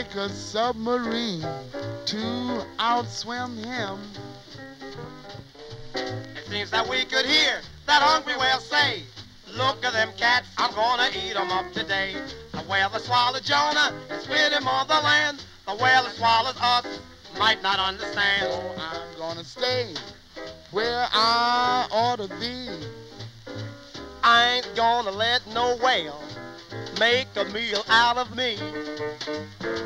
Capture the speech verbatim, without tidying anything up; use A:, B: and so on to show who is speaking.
A: like a submarine to outswim him.
B: It seems that we could hear that hungry whale say, look at them cats, I'm gonna eat 'em up today. The whale that swallowed Jonah and spit him on the land. The whale that swallows us might not understand.
A: So I'm gonna stay where I ought to be.
B: I ain't gonna let no whale make a meal out of me.